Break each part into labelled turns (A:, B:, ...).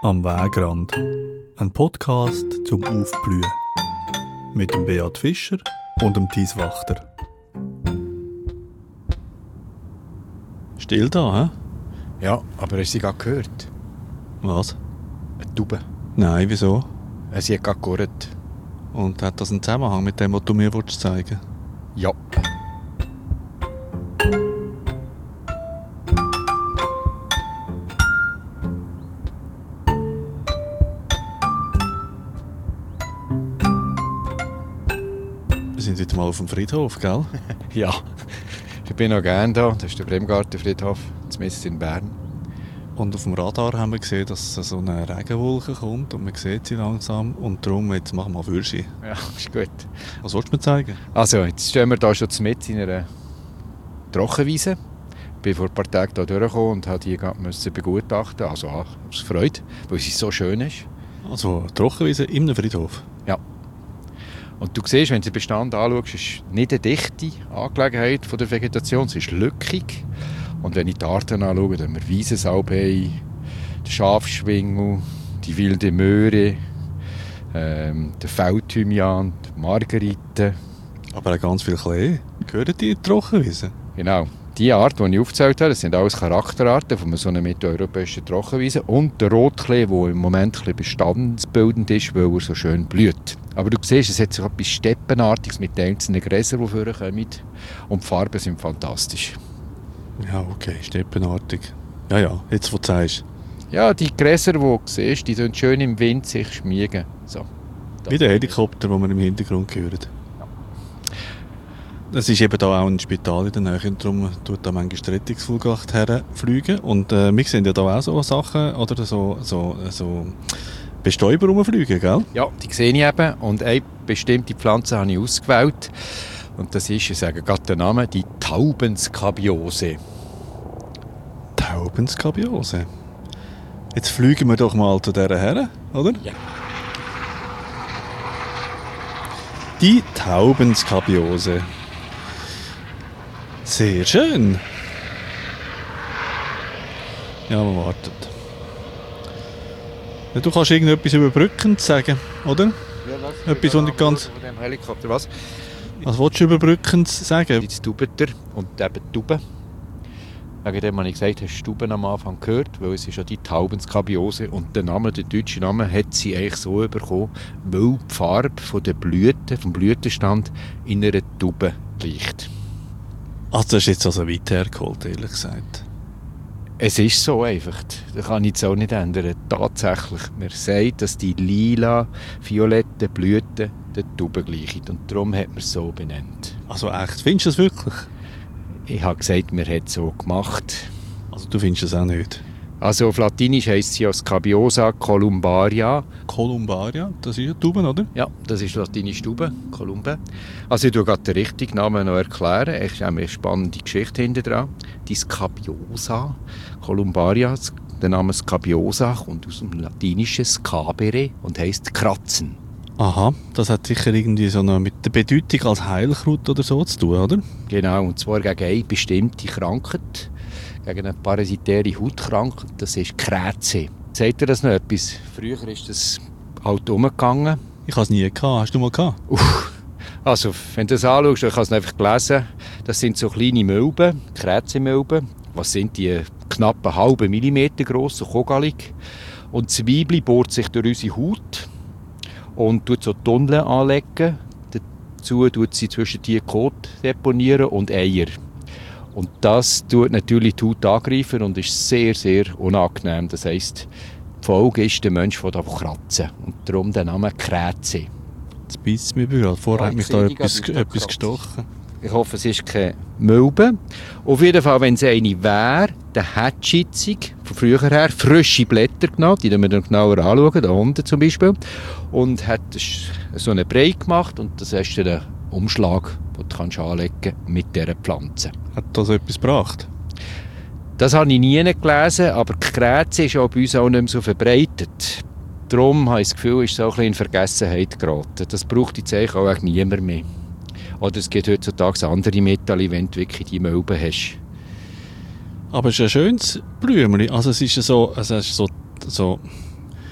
A: Am Wegrand. Ein Podcast zum Aufblühen. Mit dem Beat Fischer und dem Thies Wachter. Still da, hä?
B: Ja, aber hast du sie gerade gehört?
A: Was?
B: Eine Taube.
A: Nein, wieso?
B: Sie hat gerade gehört.
A: Und hat das einen Zusammenhang mit dem, was du mir zeigen willst?
B: Ja.
A: Wir sind heute mal auf dem Friedhof, gell?
B: Ja. Ich bin noch gerne da. Das ist der Bremgartenfriedhof, zumindest in Bern.
A: Und auf dem Radar haben wir gesehen, dass so eine Regenwolke kommt und man sieht sie langsam. Und darum, jetzt machen wir mal Würschi.
B: Ja, ist gut.
A: Was willst du mir zeigen?
B: Also, jetzt stehen wir da schon mit in einer Trockenwiese. Ich bin vor ein paar Tagen hier durchgekommen und musste die gerade begutachten. Also aus Freude, weil sie so schön ist.
A: Also, Trockenwiese in einem Friedhof?
B: Ja. Und du siehst, wenn du den Bestand anschaust, ist nicht eine dichte Angelegenheit von der Vegetation, sie ist lückig. Und wenn ich die Arten anschaue, dann haben wir Wiesensalbei, den Schafschwingel, die wilde Möhre, den Feldthymian, die Margerite.
A: Aber auch ganz viel Klee. Gehören die in die Trockenwiese?
B: Genau. Die Arten, die ich aufgezählt habe, das sind alles Charakterarten von so einer mitteleuropäischen Trockenwiese. Und der Rotklee, der im Moment ein bisschen bestandsbildend ist, weil er so schön blüht. Aber du siehst, es hat so etwas Steppenartiges mit einzelnen Gräsern, die vorkommen. Und die Farben sind fantastisch.
A: Ja, okay, steppenartig. Ja, jetzt wo du sagst.
B: Ja, die Gräser, die du siehst, die schön im Wind sich schmiegen. So.
A: Wie der Helikopter, den wir im Hintergrund hören. Es ist eben da auch ein Spital in der Nähe, darum tut da manchmal die Rettungsflugwacht herfliegen. Und wir sehen ja da auch so Sachen, oder so Bestäuber rumfliegen, gell?
B: Ja, die sehe ich eben. Und eine bestimmte Pflanze habe ich ausgewählt. Und das ist, ich sage gerade den Namen, die Taubenskabiose.
A: Taubenskabiose? Jetzt fliegen wir doch mal zu dieser her, oder?
B: Ja.
A: Die Taubenskabiose. Sehr schön. Ja, man wartet. Ja, du kannst irgendetwas überbrückend sagen, oder?
B: Ja, was?
A: Etwas, was nicht ganz...
B: Von dem Helikopter, was?
A: Was willst du überbrückend sagen?
B: Die Taubeter und eben die Tauben. Wegen dem habe ich gesagt, hast du Tauben am Anfang gehört, weil es ist ja die Taubenskabiose und der deutsche Name hat sie eigentlich so bekommen, weil die Farbe von der Blüte, vom Blütenstand in einer Taube gleicht.
A: Also das ist jetzt also weit hergeholt, ehrlich gesagt.
B: Es ist so einfach, das kann ich jetzt auch nicht ändern. Tatsächlich, man sagt, dass die lila-violetten Blüten der Taube gleichen und darum hat man es so benannt.
A: Also echt, findest du das wirklich?
B: Ich habe gesagt, man hat es so gemacht.
A: Also du findest es auch nicht?
B: Also auf Latinisch heisst sie ja Scabiosa columbaria.
A: Columbaria, das ist ja Tauben, oder?
B: Ja, das ist latinisch Taube, Columbe. Also ich tue gerade den richtigen Namen noch erklären. Es ist eine spannende Geschichte hinter dran. Die Scabiosa columbaria, der Name Scabiosa kommt aus dem latinischen scabere und heisst kratzen.
A: Aha, das hat sicher irgendwie so eine, mit der Bedeutung als Heilkraut oder so zu tun, oder?
B: Genau, und zwar gegen eine bestimmte Krankheit, gegen eine parasitäre Hautkrankheit, das ist Krätze. Sagt ihr das noch etwas? Früher ist das halt umgegangen.
A: Ich habe es nie gehabt. Hast du mal gehabt?
B: Also, wenn du das anschaust, ich habe es einfach gelesen, das sind so kleine Milben, Krätzemilben. Was sind die? Knapp einen halben Millimeter gross, so kugelig. Und das Weibli bohrt sich durch unsere Haut und tut so Tunnel anlegen. Dazu tut sie zwischen die Kot deponieren und Eier. Und das tut natürlich die Haut angreifen und ist sehr, sehr unangenehm. Das heisst, die Folge ist, der Mensch fängt an zu kratzen. Und darum der Name Krätze.
A: Jetzt beißt es mir gerade. Vorher hat mich da etwas gestochen.
B: Ich hoffe, es ist keine Milbe. Auf jeden Fall, wenn es eine wäre, dann hätte jetzt von früher her frische Blätter genommen, die wir dann genauer anschauen, da unten zum Beispiel, und hat so einen Brei gemacht und das ist dann ein Umschlag, den du anlegen kannst mit dieser Pflanze.
A: Hat das etwas gebracht?
B: Das habe ich nie gelesen, aber die Krätze ist auch bei uns auch nicht mehr so verbreitet. Darum habe ich das Gefühl, ist es auch ein bisschen in Vergessenheit geraten. Das braucht jetzt eigentlich auch niemand mehr. Oder es gibt heutzutage andere Metalle, wenn du wirklich die Milben hast.
A: Aber es ist ein schönes Blümchen. Also es ist so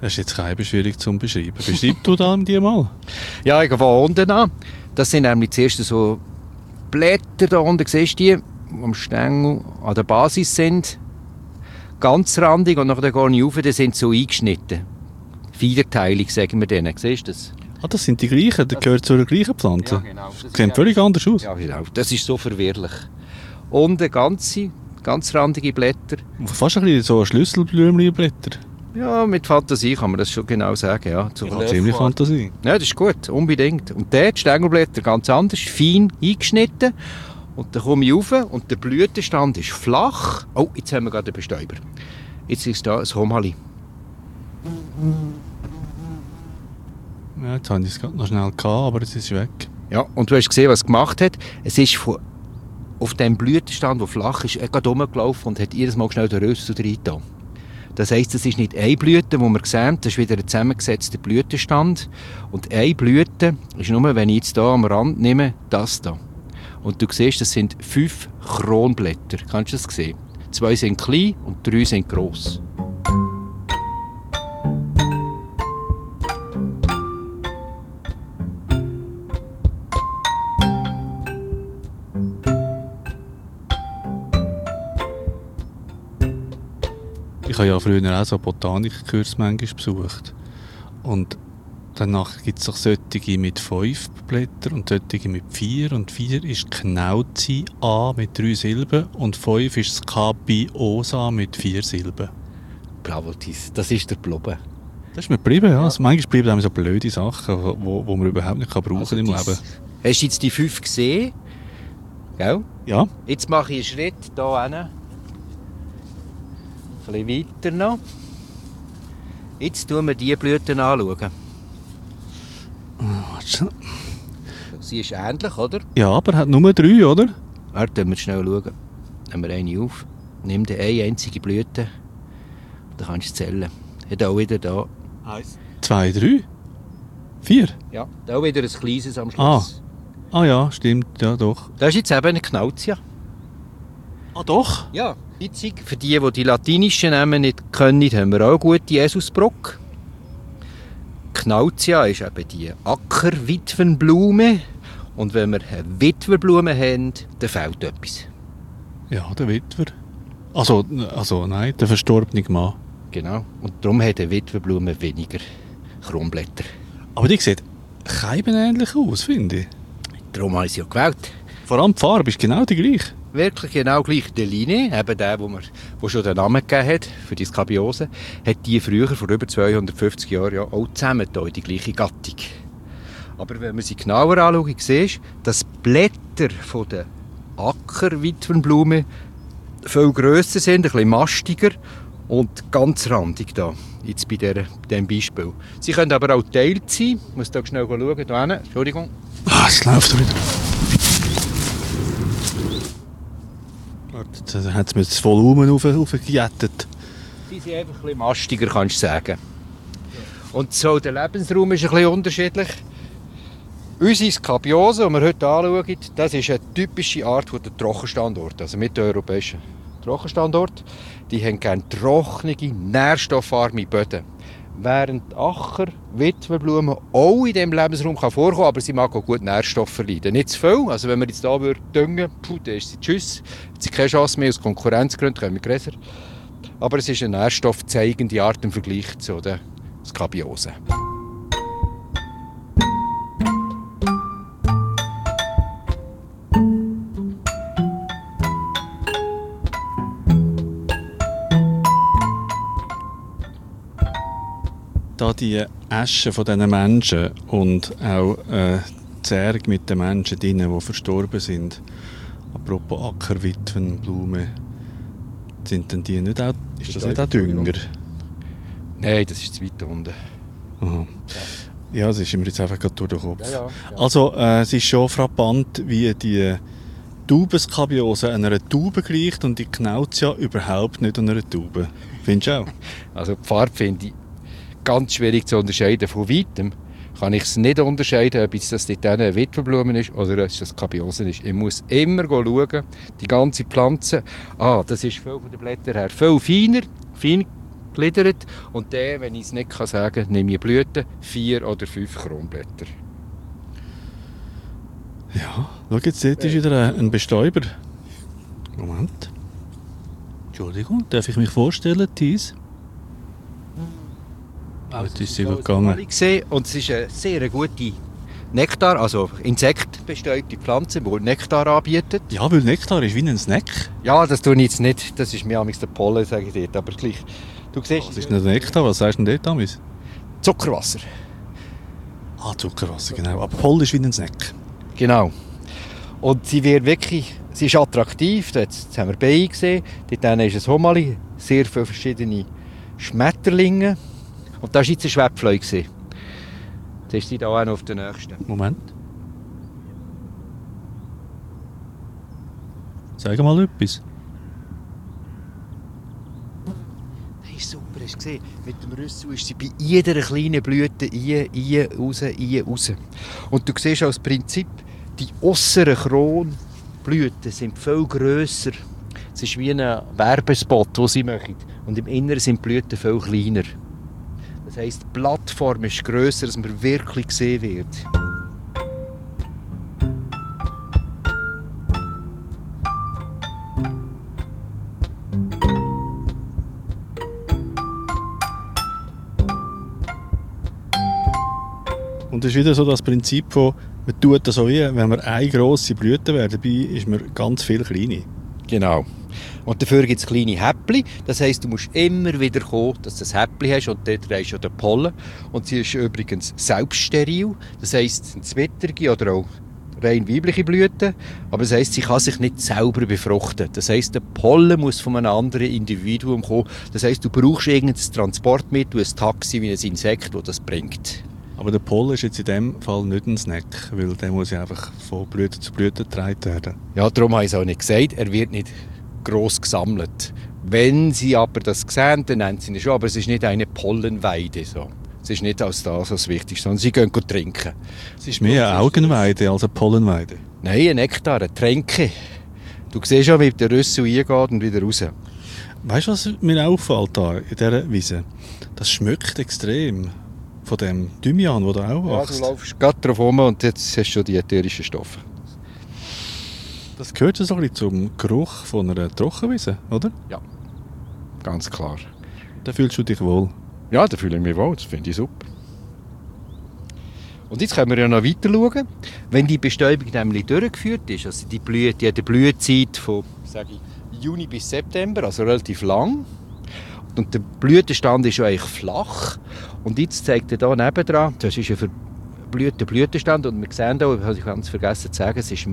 A: Das ist jetzt keine schwierig zu beschreiben. Beschreib du da die mal.
B: Ja, ich gehe von unten an. Das sind nämlich zuerst so Blätter da unten, siehst du die, die am Stängel an der Basis sind. Ganzrandig und nachher gehe ich rauf, die sind so eingeschnitten. Fiederteilig, sagen wir denen. Siehst du das?
A: Ah, das sind die gleichen, das gehört zu der gleichen Pflanze.
B: Ja, genau. Das
A: sieht völlig anders aus.
B: Ja, genau. Das ist so verwirrlich. Unten ganzrandige Blätter.
A: Fast ein bisschen so Schlüsselblümchenblätter.
B: Ja, mit Fantasie kann man das schon genau sagen. Ja,
A: Ja, ziemlich Fantasie.
B: Ja, das ist gut, unbedingt. Und dort, die Stängelblätter ganz anders, fein eingeschnitten. Und dann komme ich rauf und der Blütenstand ist flach. Oh, jetzt haben wir gerade einen Bestäuber. Jetzt ist da ein Homali.
A: Ja, jetzt habe ich es gerade noch schnell gehabt, aber jetzt ist es weg.
B: Ja, und du hast gesehen, was es gemacht hat. Es ist auf dem Blütenstand, der flach ist, gerade rumgelaufen und hat jedes Mal schnell den Rössel reingetan. Das heisst, es ist nicht eine Blüte, die wir sehen, das ist wieder ein zusammengesetzter Blütenstand. Und eine Blüte ist nur, wenn ich jetzt hier am Rand nehme, das hier. Und du siehst, das sind 5 Kronblätter. Kannst du das sehen? 2 sind klein und 3 sind gross.
A: Ich habe ja früher auch so Botanikkurs manchmal besucht. Und danach gibt es auch solche mit 5 Blättern und solche mit 4. Und 4 ist Knauzi A mit 3 Silben und 5 ist das Kabiosa mit 4 Silben.
B: Blavotis, das ist der Blobbe.
A: Das ist mir geblieben, ja. Also manchmal bleiben einem so blöde Sachen, wo man überhaupt nicht brauchen
B: Also
A: im Leben.
B: Hast du jetzt die 5 gesehen? Gell?
A: Ja.
B: Jetzt mache ich einen Schritt hier hin. Ein bisschen weiter noch. Jetzt schauen wir diese Blüten anschauen. Sie ist ähnlich, oder?
A: Ja, aber er hat nur 3, oder?
B: Warte, wir schnell schauen. Nehmen wir eine auf. Nimm dir eine einzige Blüte. Dann kannst du es zählen. Hat auch wieder da.
A: 1, 2, 3, 4.
B: Ja, da auch wieder ein kleines am Schluss.
A: Ah ja, stimmt, ja doch.
B: Das ist jetzt eben eine Knautia.
A: Ah doch?
B: Ja, witzig. Für die die latinischen Namen nicht können, haben wir auch eine gute Jesusbrock. Knautia ist eben die Ackerwitwenblume. Und wenn wir eine Witwerblume haben, dann fehlt etwas.
A: Ja, der Witwer. Also nein, der verstorbene Mann.
B: Genau. Und darum hat eine Witwerblume weniger Kronblätter.
A: Aber die sieht keibenähnlich aus, finde ich.
B: Darum habe ich sie ja gewählt.
A: Vor allem die Farbe ist genau die gleiche.
B: Wirklich genau gleich. Der Line, eben der, wo schon den Namen gegeben hat, für die Skabiose, hat die früher, vor über 250 Jahren, ja auch zusammen in die gleiche Gattung. Aber wenn man sie genauer anschaut, siehst du, dass die Blätter der Ackerwitwenblume viel grösser sind, ein bisschen mastiger und ganz randig da, jetzt bei diesem Beispiel. Sie können aber auch geteilt sein. Ich muss da schnell schauen. Hier hinten. Entschuldigung.
A: Ah, es läuft wieder. Jetzt hat es mir das Volumen aufgejettet.
B: Sie sind einfach ein bisschen mastiger, kannst du sagen. Und so, der Lebensraum ist ein bisschen unterschiedlich. Unsere Skabiose, die wir heute anschauen, das ist eine typische Art von der Trockenstandort, also mitteleuropäischen Trockenstandort. Die haben gerne trockene, nährstoffarme Böden. Während Acher, Witwenblumen auch in diesem Lebensraum vorkommen kann, aber sie mag auch gut Nährstoffe verleiden. Nicht zu viel, also wenn wir jetzt hier düngen, dann ist sie tschüss. Sie hat keine Chance mehr aus Konkurrenzgründen, können wir Gräser. Aber es ist eine nährstoffzeigende Art im Vergleich zu der Skabiose.
A: Da die Asche von diesen Menschen und auch die Särge mit den Menschen drinnen, die verstorben sind, apropos Ackerwitwenblume, sind denn die nicht auch, ist das nicht auch Dünger?
B: Nein, das ist zu weit unten.
A: Aha. Ja, das ist mir jetzt einfach gerade durch den Kopf.
B: Ja.
A: Also, es ist schon frappant, wie die Taubenskabiose einer Taube gleicht und die Knautia überhaupt nicht an einer Taube. Findest du auch?
B: Also die Farbe finde ich ganz schwierig zu unterscheiden. Von weitem kann ich es nicht unterscheiden, ob das dort eine Witwenblume ist oder ob es Skabiose ist. Ich muss immer schauen, die ganze Pflanze. Das ist viel von den Blättern her viel feiner, fein gliedert. Und dann, wenn ich es nicht sagen kann, nehme ich Blüten, 4 oder 5 Kronblätter.
A: Ja, schau jetzt, dort ist wieder ein Bestäuber. Moment. Entschuldigung, darf ich mich vorstellen, Thies? Jetzt ist sie gegangen.
B: Und es ist eine sehr gute Nektar, also insektbestäubte Pflanze, die Nektar anbietet.
A: Ja, weil Nektar ist wie ein Snack.
B: Ja, das tue ich jetzt nicht. Das ist mir amigs der Pollen, sage ich dir. Aber gleich. Du siehst,
A: Was ist denn Nektar? Was sagst du denn dort, Amis?
B: Zuckerwasser.
A: Ah, Zuckerwasser, genau. Aber Pollen ist wie ein Snack.
B: Genau. Und sie wird wirklich, sie ist attraktiv. Jetzt haben wir Bienen gesehen. Dort ist ein Homali, sehr viele verschiedene Schmetterlinge. Und da war jetzt ein Schwebfleu. Jetzt ist sie da auch noch auf der nächsten.
A: Moment. Sag mal etwas.
B: Das ist super, hast du gesehen? Mit dem Rüssel ist sie bei jeder kleinen Blüte rein, raus. Und du siehst auch das Prinzip, die äußeren Kronblüten sind viel grösser. Es ist wie ein Werbespot, den sie machen. Und im Inneren sind die Blüten viel kleiner. Das heisst, die Plattform ist grösser, als man wirklich gesehen wird.
A: Und es ist wieder so das Prinzip von, man tut das so wie, wenn man eine grosse Blüte wäre, dabei ist man ganz viel kleine.
B: Genau. Und dafür gibt es kleine Häppchen. Das heisst, du musst immer wieder kommen, dass du ein Häppchen hast und dort hast du den Pollen. Und sie ist übrigens selbststeril. Das heisst, es sind zwittrige oder auch rein weibliche Blüten. Aber das heisst, sie kann sich nicht selber befruchten. Das heisst, der Pollen muss von einem anderen Individuum kommen. Das heisst, du brauchst irgendein Transportmittel, ein Taxi wie ein Insekt, das das bringt.
A: Aber der Pollen ist jetzt in dem Fall nicht ein Snack, weil der muss ja einfach von Blüte zu Blüte getragen werden.
B: Ja, darum habe ich es auch nicht gesagt. Er wird nicht gross gesammelt. Wenn sie aber das sehen, dann nennen sie ihn schon. Aber es ist nicht eine Pollenweide. So. Es ist nicht als das das Wichtigste, sondern sie gehen trinken.
A: Es ist mehr eine Augenweide als eine Pollenweide.
B: Nein, ein Nektar, ein Tränke. Du siehst schon, wie der Rüssel eingeht und wieder raus.
A: Weißt du, was mir auffällt da in dieser Wiese? Das schmeckt extrem von dem Thymian, der da auch wächst.
B: Ja, du läufst gerade drauf rum und jetzt hast du schon die ätherischen Stoffe.
A: Das gehört so ein bisschen zum Geruch von einer Trockenwiese, oder?
B: Ja, ganz klar.
A: Da fühlst du dich wohl.
B: Ja, da fühle ich mich wohl, das finde ich super. Und jetzt können wir ja noch weiter schauen. Wenn die Bestäubung nämlich durchgeführt ist, also die hat eine Blühezeit von Juni bis September, also relativ lang. Und der Blütenstand ist ja eigentlich flach. Und jetzt zeigt er hier nebendran, das ist ein verblühter Blütenstand. Und wir sehen hier, habe ich ganz vergessen zu sagen, es ist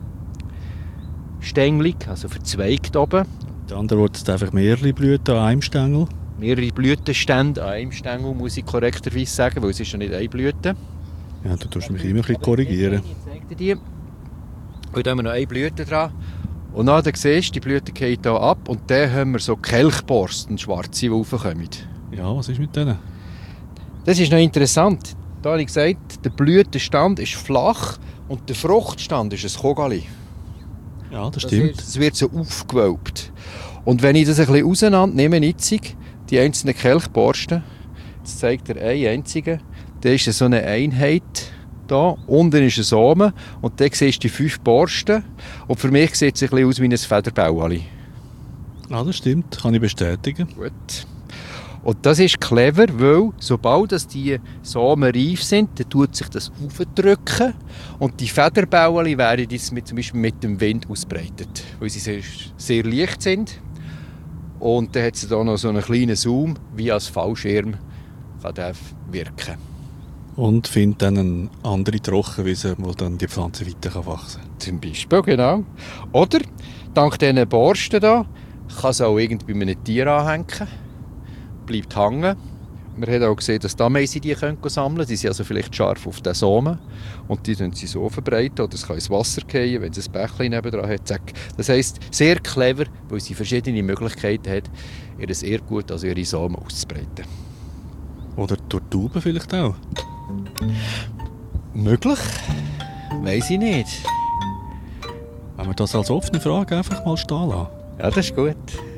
B: mehrstängelig, also verzweigt oben.
A: Die andere Worte sind einfach mehrere Blüten an einem Stängel.
B: Mehrere Blütenstände an einem Stängel, muss ich korrekterweise sagen, weil es ist ja nicht eine Blüte.
A: Ja, du tust mich immer ein bisschen korrigieren.
B: Ich zeige dir die. Und da haben wir noch eine Blüte dran. Und dann siehst du, die Blüte geht hier ab und dann haben wir so Kelchborsten, schwarze, die raufkommen.
A: Ja, was ist mit denen?
B: Das ist noch interessant. Da habe ich gesagt, der Blütenstand ist flach und der Fruchtstand ist ein Kogali.
A: Ja, das stimmt.
B: Es wird so aufgewölbt. Und wenn ich das ein bisschen auseinander nehme, die einzelnen Kelchborsten, jetzt zeigt er eine einzige, da ist so eine Einheit. Da. Unten ist ein Samen und dann siehst du die 5 Borsten. Und für mich sieht es ein bisschen aus wie ein Federbauali.
A: Ja, das stimmt, kann ich bestätigen.
B: Gut. Und das ist clever, weil sobald die Samen reif sind, dann tut sich das aufdrücken und die Federbauali werden jetzt zum Beispiel mit dem Wind ausbreitet, weil sie sehr, sehr leicht sind. Und dann hat sie da noch so einen kleinen Zoom, wie als Fallschirm kann der wirken.
A: Und findet dann eine andere Trockenwiese, wo dann die Pflanze weiter wachsen kann.
B: Zum Beispiel, genau. Oder, dank diesen Borsten hier, kann es auch irgendwie bei einem Tier anhängen. Bleibt hängen. Wir haben auch gesehen, dass die Ameisen die sammeln können. Die sind also vielleicht scharf auf den Samen. Und die können sie so verbreiten. Oder es kann ins Wasser fallen, wenn es ein Bächlein nebendran hat. Zack. Das heisst, sehr clever, weil sie verschiedene Möglichkeiten hat, ihr Erbgut, also ihre Samen auszubreiten.
A: Oder durch die Tauben vielleicht auch?
B: Möglich? Weiss ich nicht.
A: Wenn wir das als offene Frage einfach mal stehen lassen.
B: Ja, das ist gut.